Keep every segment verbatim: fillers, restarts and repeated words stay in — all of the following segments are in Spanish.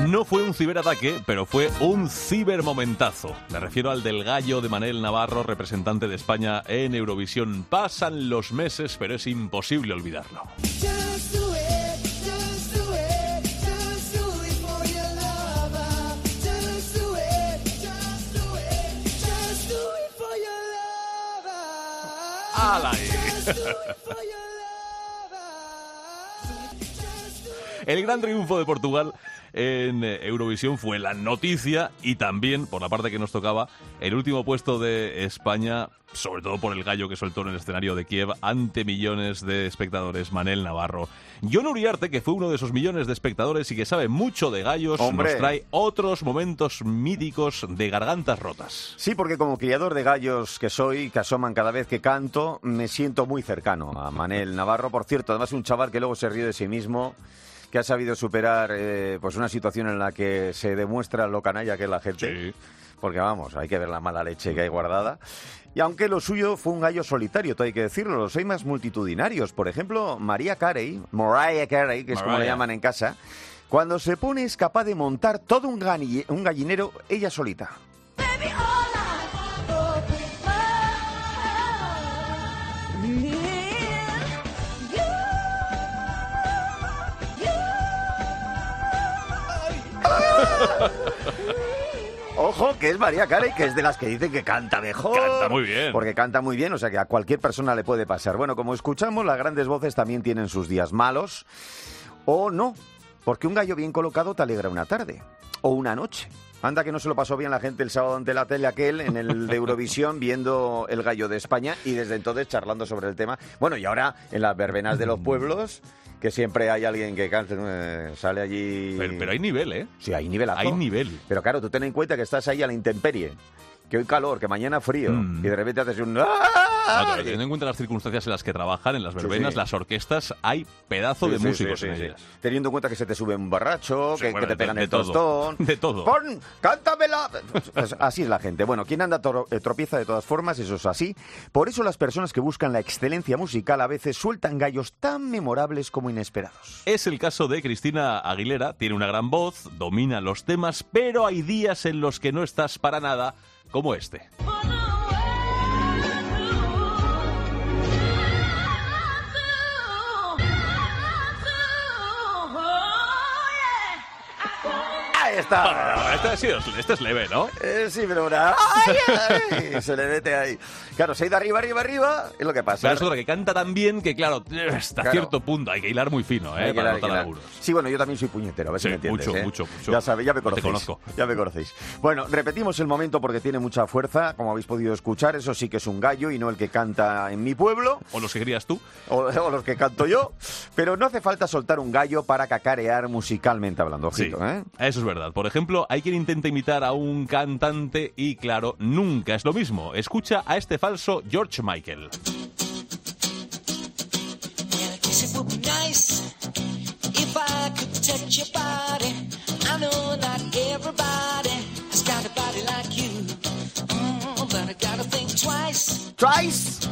No fue un ciberataque, pero fue un cibermomentazo. Me refiero al del gallo de Manel Navarro, representante de España en Eurovisión. Pasan los meses, pero es imposible olvidarlo. ¡Hala! El gran triunfo de Portugal en Eurovisión fue la noticia y también, por la parte que nos tocaba, el último puesto de España, sobre todo por el gallo que soltó en el escenario de Kiev ante millones de espectadores, Manel Navarro. Jon Uriarte, que fue uno de esos millones de espectadores y que sabe mucho de gallos, ¡hombre!, nos trae otros momentos míticos de gargantas rotas. Sí, porque como criador de gallos que soy, que asoman cada vez que canto, me siento muy cercano a Manel Navarro. Por cierto, además un chaval que luego se ríe de sí mismo, que ha sabido superar eh, pues una situación en la que se demuestra lo canalla que es la gente. Sí. Porque vamos, hay que ver la mala leche que hay guardada. Y aunque lo suyo fue un gallo solitario, todo hay que decirlo, los hay más multitudinarios. Por ejemplo, Mariah Carey, Mariah Carey, que es Mariah, como le llaman en casa, cuando se pone es capaz de montar todo un, gani- un gallinero ella solita. Baby, ojo, que es Mariah Carey, que es de las que dicen que canta mejor. Canta muy bien. Porque canta muy bien, o sea que a cualquier persona le puede pasar. Bueno, como escuchamos, las grandes voces también tienen sus días malos. O no, porque un gallo bien colocado te alegra una tarde. O una noche. Anda que no se lo pasó bien la gente el sábado ante la tele aquel, en el de Eurovisión, viendo el gallo de España y desde entonces charlando sobre el tema. Bueno, y ahora en las verbenas de los pueblos, que siempre hay alguien que cante, eh, sale allí... Pero, pero hay nivel, ¿eh? Sí, hay nivelazo. Hay nivel. Pero claro, tú ten en cuenta que estás ahí a la intemperie, que hoy calor, que mañana frío, mm. y de repente haces un... Claro, pero teniendo en cuenta las circunstancias en las que trabajan, en las verbenas, sí, sí. las orquestas, hay pedazo sí, de sí, músicos sí, sí, en sí. ellas. Teniendo en cuenta que se te sube un borracho, sí, que, bueno, que te pegan de, de el tostón... De todo. ¡Pon! ¡Cántamela! Pues así es la gente. Bueno, quien anda tro- tropieza de todas formas, eso es así. Por eso las personas que buscan la excelencia musical a veces sueltan gallos tan memorables como inesperados. Es el caso de Cristina Aguilera. Tiene una gran voz, domina los temas, pero hay días en los que no estás para nada, como este. Está. Bueno, este, ha sido, este es leve, ¿no? Eh, sí, pero una... ¡Ay, ay! Se le mete ahí. Claro, se ha ido arriba, arriba, arriba, es lo que pasa. Pero es otra que canta tan bien que, claro, hasta claro. cierto punto hay que hilar muy fino, ¿eh? Para notar algunos. Sí, bueno, yo también soy puñetero, a ver sí, si me entiendes. mucho, ¿eh? mucho, mucho. Ya sabes, ya me conocéis. Te conozco. Ya me conocéis. Bueno, repetimos el momento porque tiene mucha fuerza, como habéis podido escuchar. Eso sí que es un gallo y no el que canta en mi pueblo. O los que crías tú. O, o los que canto yo. Pero no hace falta soltar un gallo para cacarear musicalmente hablando, ojito, sí, ¿eh? Eso es verdad. Por ejemplo, hay quien intenta imitar a un cantante y, claro, nunca es lo mismo. Escucha a este falso George Michael. Twice.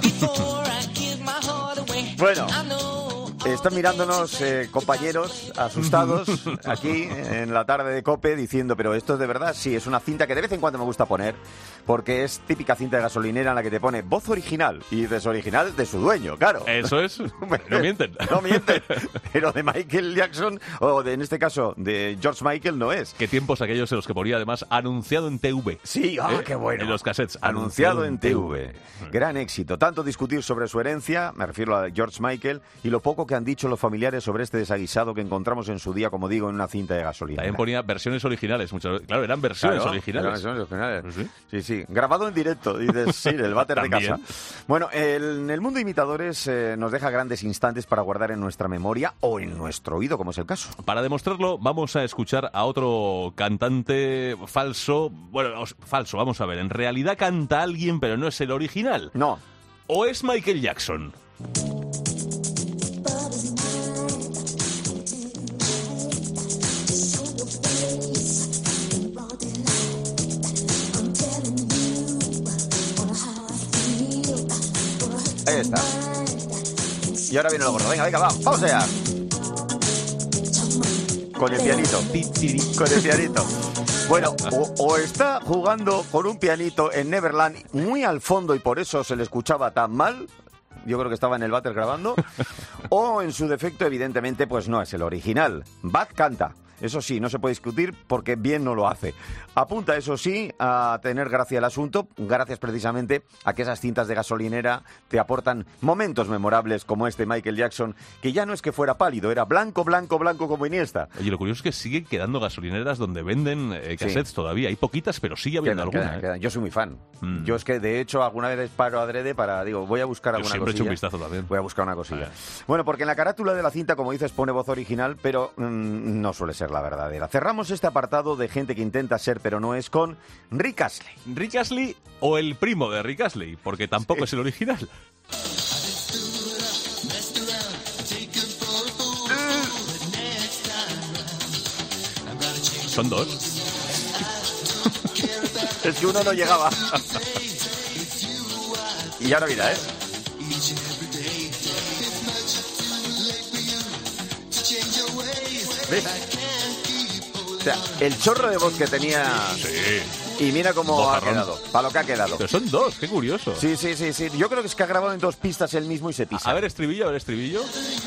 Bueno, están mirándonos eh, compañeros asustados aquí en la tarde de COPE diciendo, pero esto es de verdad. Sí, es una cinta que de vez en cuando me gusta poner porque es típica cinta de gasolinera en la que te pone voz original y dices original de su dueño, claro. Eso es, no mienten. No mienten, pero de Michael Jackson o de, en este caso de George Michael no es. Qué tiempos aquellos en los que ponía además anunciado en T V. Sí, ah, ¿eh? Qué bueno. En los cassettes. Anunciado, anunciado en T V. Gran éxito. Tanto discutir sobre su herencia, me refiero a George Michael, y lo poco que han dicho los familiares sobre este desaguisado que encontramos en su día, como digo, en una cinta de gasolina. También ponía versiones originales. Muchas veces. Claro, eran versiones claro, originales. Eran versiones originales. ¿Sí? sí, sí. Grabado en directo, dices, sí, el váter de casa. Bueno, el, en el mundo de imitadores eh, nos deja grandes instantes para guardar en nuestra memoria o en nuestro oído, como es el caso. Para demostrarlo, vamos a escuchar a otro cantante falso. Bueno, falso, vamos a ver. En realidad canta alguien, pero no es el original. No. ¿O es Michael Jackson? Ahí está. Y ahora viene lo gordo. Venga, venga, vamos, vamos allá. Con el pianito. Con el pianito. Bueno, o, o está jugando con un pianito en Neverland muy al fondo y por eso se le escuchaba tan mal. Yo creo que estaba en el váter grabando. O en su defecto, evidentemente, pues no es el original. Bad canta. Eso sí, no se puede discutir porque bien no lo hace. Apunta, eso sí, a tener gracia el asunto, gracias precisamente a que esas cintas de gasolinera te aportan momentos memorables como este Michael Jackson, que ya no es que fuera pálido, era blanco, blanco, blanco como Iniesta. Oye, lo curioso es que siguen quedando gasolineras donde venden eh, cassettes sí. todavía. Hay poquitas, pero sigue habiendo quedan, alguna. Quedan, ¿eh? quedan. Yo soy muy fan. Mm. Yo es que, de hecho, alguna vez paro adrede para, digo, voy a buscar Yo alguna siempre cosilla. he hecho un vistazo también. Voy a buscar una cosilla. Bueno, porque en la carátula de la cinta, como dices, pone voz original, pero mmm, no suele ser la verdadera. Cerramos este apartado de gente que intenta ser pero no es con Rick Astley. Rick Astley o el primo de Rick Astley, porque tampoco sí. es el original. Son dos. Es que uno no llegaba. Y ahora mira, ¿eh? ¿Ves? O sea, el chorro de voz que tenía... Sí. Y mira cómo Bojarrón. ha quedado, para lo que ha quedado. Pero son dos, qué curioso. Sí, sí, sí, sí. Yo creo que es que ha grabado en dos pistas él mismo y se pisa. A ver estribillo, a ver estribillo.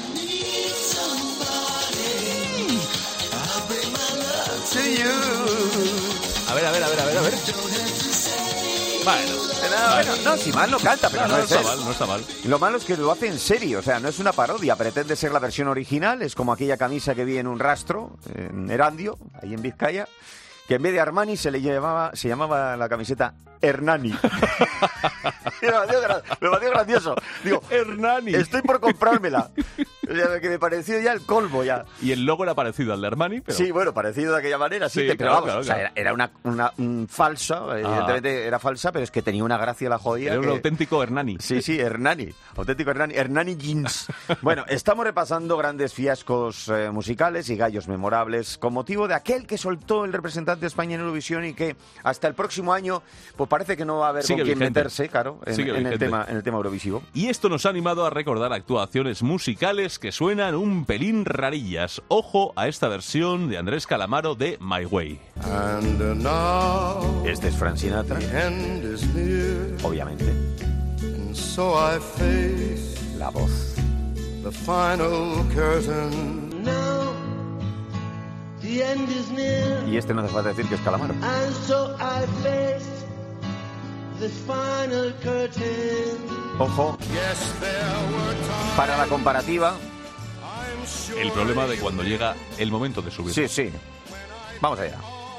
A ver, a ver, a ver, a ver, a ver. Bueno, no, bueno, no, si mal no canta, pero no, no, no no es está él. mal, no está mal. Y lo malo es que lo hace en serio, o sea, no es una parodia, pretende ser la versión original, es como aquella camisa que vi en un rastro, en Erandio, ahí en Vizcaya, que en vez de Armani se le llamaba, se llamaba la camiseta Hernani. me, pareció, me pareció gracioso. Digo, Hernani. Estoy por comprármela. O sea, que me pareció ya el colmo ya. Y el logo era parecido al de Armani, pero... Sí, bueno, parecido de aquella manera, sí, sí te, pero claro, vamos, claro, o sea, claro. era, era una, una un falsa, evidentemente ah. era falsa, pero es que tenía una gracia la jodida. Era que... un auténtico Hernani. Sí, sí, Hernani, auténtico Hernani, Hernani Jeans. Bueno, estamos repasando grandes fiascos eh, musicales y gallos memorables con motivo de aquel que soltó el representante de España en Eurovisión y que hasta el próximo año, pues parece que no va a haber Sigue con quién vigente. meterse, claro, en, en, el tema, en el tema eurovisivo. Y esto nos ha animado a recordar actuaciones musicales que suenan un pelín rarillas. Ojo a esta versión de Andrés Calamaro de My Way. And now, este es Frank Sinatra, obviamente. And so I face la voz. The final curtain. Now, the end is near. Y este no hace falta decir que es Calamaro. And so I face the final curtain. Ojo, para la comparativa. El problema de cuando llega el momento de subir. Sí, sí. Vamos allá.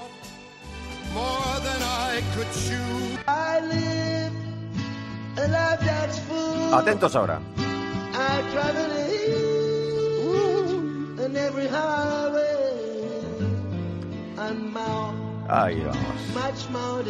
Atentos ahora. Ahí vamos.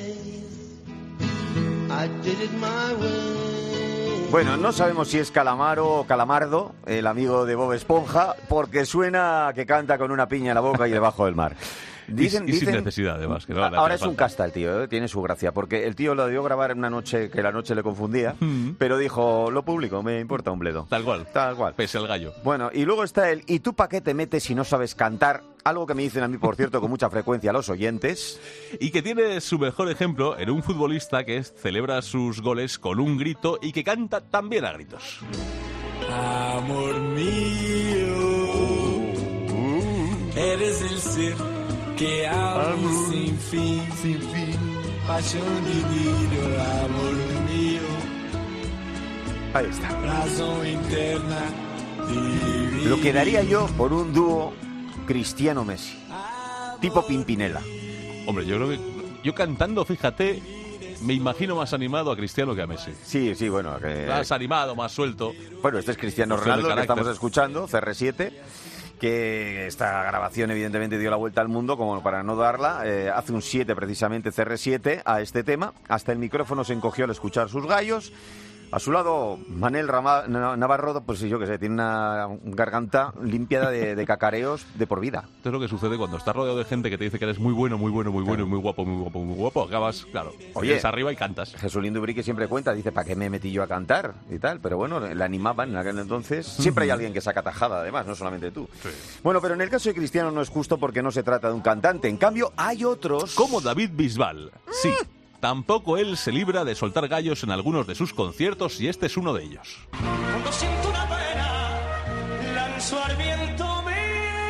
Bueno, no sabemos si es Calamaro o Calamardo, el amigo de Bob Esponja, porque suena que canta con una piña en la boca y debajo del mar. Dicen, y, y dicen, sin necesidad, además. Que no, ahora es un casta el tío, ¿eh? Tiene su gracia, porque el tío lo debió grabar en una noche que la noche le confundía, mm. pero dijo, lo público, me importa un bledo. Tal cual. Tal cual. Pese al gallo. Bueno, y luego está el, ¿y tú pa' qué te metes si no sabes cantar? Algo que me dicen a mí, por cierto, con mucha frecuencia los oyentes. Y que tiene su mejor ejemplo en un futbolista que celebra sus goles con un grito y que canta también a gritos. Amor mío, uh, uh. eres el ser que amo sin fin, sin fin, pasión divina, amor mío. Ahí está. Razón interna divina. Lo que daría yo por un dúo Cristiano-Messi, tipo Pimpinela. Hombre, yo creo que yo cantando, fíjate, me imagino más animado a Cristiano que a Messi. Sí, sí, bueno. Que... Más animado, más suelto. Bueno, este es Cristiano Ronaldo, que estamos escuchando, C R siete, que esta grabación evidentemente dio la vuelta al mundo, como para no darla. Eh, hace un siete precisamente C R siete a este tema. Hasta el micrófono se encogió al escuchar sus gallos. A su lado, Manel Rama, Navarro, pues yo qué sé, tiene una garganta limpia de, de cacareos de por vida. Esto es lo que sucede cuando estás rodeado de gente que te dice que eres muy bueno, muy bueno, muy bueno, claro. muy guapo, muy guapo, muy guapo. Acabas, claro, Oye, arriba y cantas. Jesulín Dubrique siempre cuenta, dice, ¿para qué me metí yo a cantar? Y tal, pero bueno, le animaban en aquel entonces. Siempre hay alguien que saca tajada, además, no solamente tú. Sí. Bueno, pero en el caso de Cristiano no es justo porque no se trata de un cantante. En cambio, hay otros... Como David Bisbal. Sí. Tampoco él se libra de soltar gallos en algunos de sus conciertos y este es uno de ellos. Cuando siento una pena, lanzo al viento mi...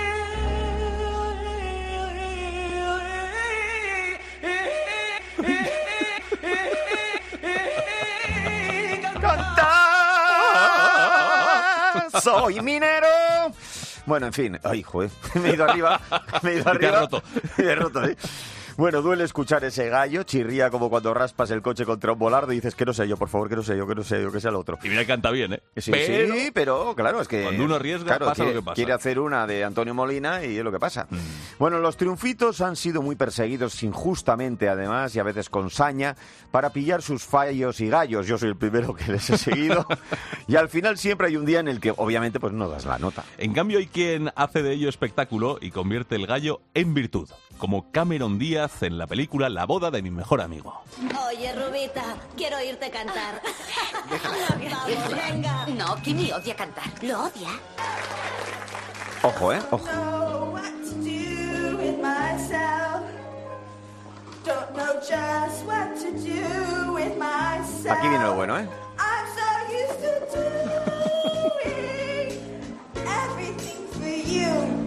¡Cantar! ¡Soy minero! Bueno, en fin. Ay, joder. Me he ido arriba. Me he ido arriba. Te has roto. Me he roto, ¿sí? Bueno, duele escuchar ese gallo, chirría como cuando raspas el coche contra un volardo y dices que no sé yo, por favor, que no sé yo, que no sé yo, que sea el otro. Y mira que canta bien, ¿eh? Sí, pero... sí, pero claro, es que... Cuando uno arriesga, claro, pasa quiere, lo que pasa. Quiere hacer una de Antonio Molina y es lo que pasa. Mm. Bueno, los triunfitos han sido muy perseguidos injustamente, además, y a veces con saña, para pillar sus fallos y gallos. Yo soy el primero que les he seguido. Y al final siempre hay un día en el que, obviamente, pues no das la nota. En cambio, hay quien hace de ello espectáculo y convierte el gallo en virtud, como Cameron Díaz en la película La boda de mi mejor amigo. Oye, Rubita, quiero oírte cantar. Déjala, Vamos, déjala. venga. No, Kimi odia cantar. ¿Lo odia? Ojo, ¿eh? Ojo. know what to do with myself. Don't know just what to do with myself. Aquí viene lo bueno, ¿eh? I'm so used to doing everything for you.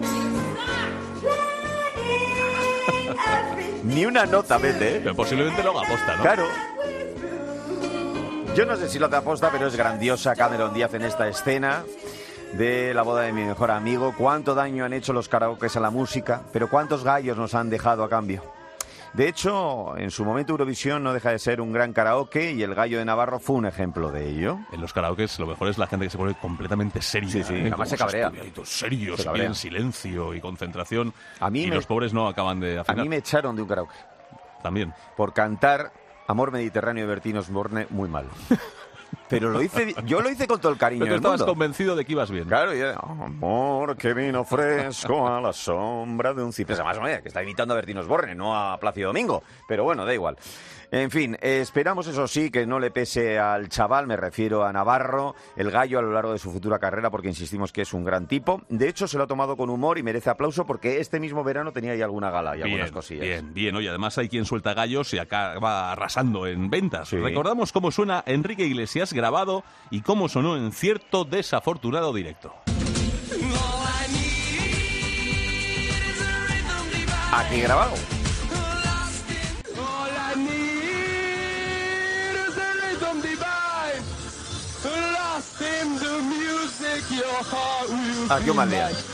Planning everything Ni una nota vete, ¿eh? Pero posiblemente lo haga aposta, ¿no? Claro. Yo no sé si lo te aposta, pero es grandiosa Cameron Díaz en esta escena de la boda de mi mejor amigo. Cuánto daño han hecho los karaokes a la música, pero cuántos gallos nos han dejado a cambio. De hecho, en su momento Eurovisión no deja de ser un gran karaoke y el gallo de Navarro fue un ejemplo de ello. En los karaokes lo mejor es la gente que se pone completamente seria. Sí, sí, ¿eh? además Como se cabrea. estudiaditos, serios, Se y cabrea. quieren silencio y concentración. A mí y me- los pobres no acaban de A afinar. mí me echaron de un karaoke También. por cantar Amor Mediterráneo de Bertín Osborne muy mal. Pero lo hice, yo lo hice con todo el cariño Pero tú del estabas mundo. convencido de que ibas bien. Claro, y yo, amor que vino fresco a la sombra de un ciprés. Más o menos, que está imitando a Bertín Osborne, no a Plácido Domingo. Pero bueno, da igual. En fin, eh, esperamos, eso sí, que no le pese al chaval, me refiero a Navarro, el gallo a lo largo de su futura carrera, porque insistimos que es un gran tipo. De hecho, se lo ha tomado con humor y merece aplauso porque este mismo verano tenía ya alguna gala y algunas Bien, cosillas. bien, bien. Oye, además hay quien suelta gallos y acaba arrasando en ventas. Sí. Recordamos cómo suena Enrique Iglesias grabado y cómo sonó en cierto desafortunado directo. Aquí grabado. Aquí os mandeáis.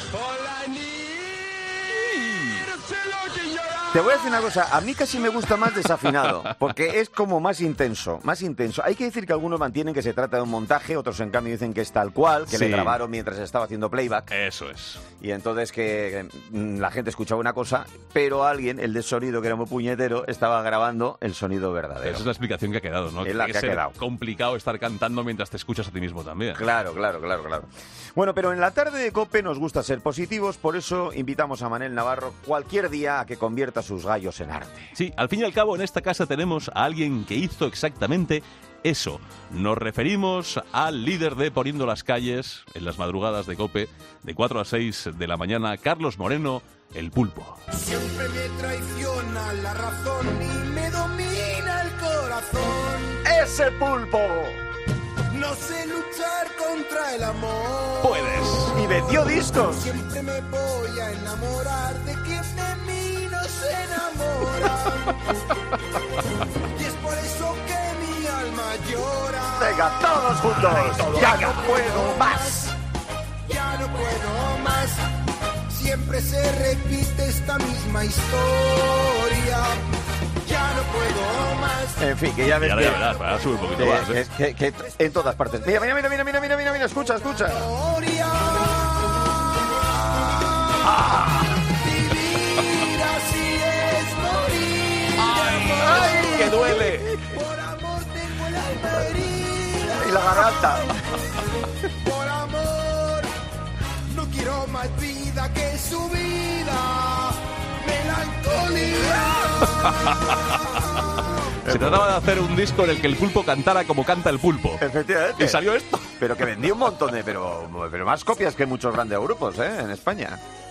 Te voy a decir una cosa, a mí casi me gusta más desafinado, porque es como más intenso, más intenso. Hay que decir que algunos mantienen que se trata de un montaje, otros en cambio dicen que es tal cual, que Sí. le grabaron mientras estaba haciendo playback, Eso es. y entonces que mm, la gente escuchaba una cosa, pero alguien, el de sonido, que era muy puñetero, estaba grabando el sonido verdadero. Esa es la explicación que ha quedado, ¿no? Es la Tiene que ha ser quedado. complicado estar cantando mientras te escuchas a ti mismo también. Claro, claro, claro, claro. Bueno, pero en la tarde de COPE nos gusta ser positivos, por eso invitamos a Manel Navarro cualquier día a que convierta sus gallos en arte. Sí, al fin y al cabo en esta casa tenemos a alguien que hizo exactamente eso. Nos referimos al líder de Poniendo las Calles en las madrugadas de COPE de cuatro a seis de la mañana, Carlos Moreno, el Pulpo. Siempre me traiciona la razón y me domina el corazón. ¡Ese pulpo! No sé luchar contra el amor. ¡Puedes! Y vendió discos. Siempre me voy a enamorar de quien de mí no se enamora. Y es por eso que mi alma llora. Venga, todos juntos. Ya no puedo más. Ya no puedo más. Siempre se repite esta misma historia. Ya no puedo más. En fin, que ya ves Ya que, ya verás, para subir un poquito que- más. ¿eh? que- que- que en todas partes. Mira, mira, mira, mira, mira, mira, mira, mira, escucha, escucha. Historia. Vivir así es morir. ¡Ay, que duele! Por amor tengo el alma herida. Y la garganta. Por amor, no quiero más vida que su vida. Melancolía. Se trataba de hacer un disco en el que el pulpo cantara como canta el pulpo. Efectivamente. Y salió esto. Pero que vendía un montón de... Pero, pero más copias que muchos grandes grupos, ¿eh? En España.